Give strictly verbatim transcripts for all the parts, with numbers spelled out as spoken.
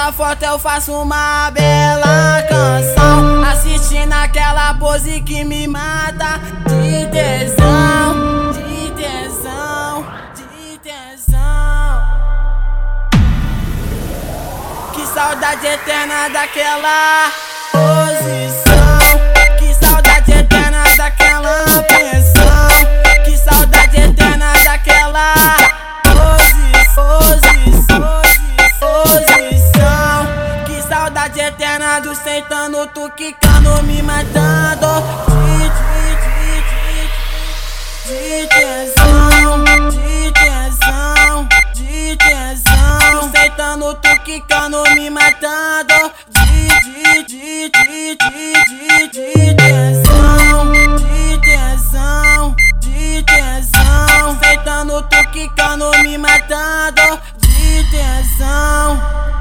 passa foto eu faço uma bela canção, assistindo aquela pose que me mata de tesão, de tesão, de tesão. Que saudade eterna daquela posição, que saudade eterna daquela pensão, que saudade eterna daquela posição, que saudade eterna do sentando, tu quicando, me matando de, de, de, de, de tesão, de tesão, de tesão, tu sentando, tu quicando, me matando de, de, de, de, de, de, de tesão, de tesão, de tesão, tu sentando, tu quicando, me matando de tesão.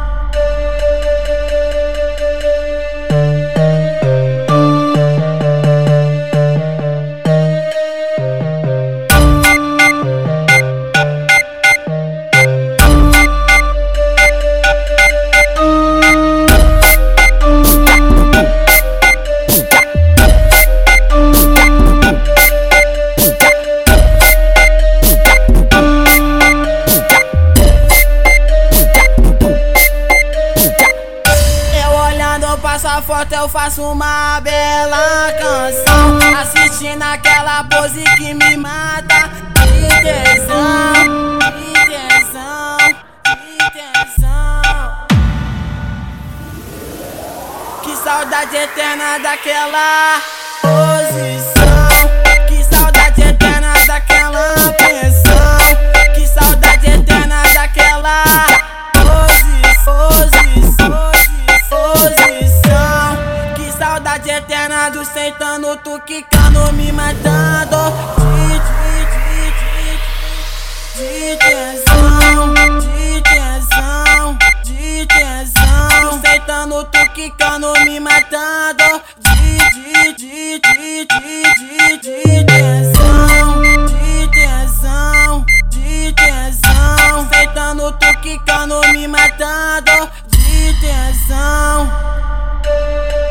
Passa foto eu faço uma bela canção, assistindo aquela pose que me mata de tesão, de tesão, de tesão. Que saudade eterna daquela posição, que saudade eterna daquela pensão, que saudade eterna daquela posição, posição, que saudade eterna do sentando, tu quicando, me matando de, de, de, de, de tesão, de tesão, de tesão, tu sentando, tu quicando, me matando de, de, de, de, de, de, de tesão, de tesão, de tesão, tu sentando, tu quicando, me matando de tesão.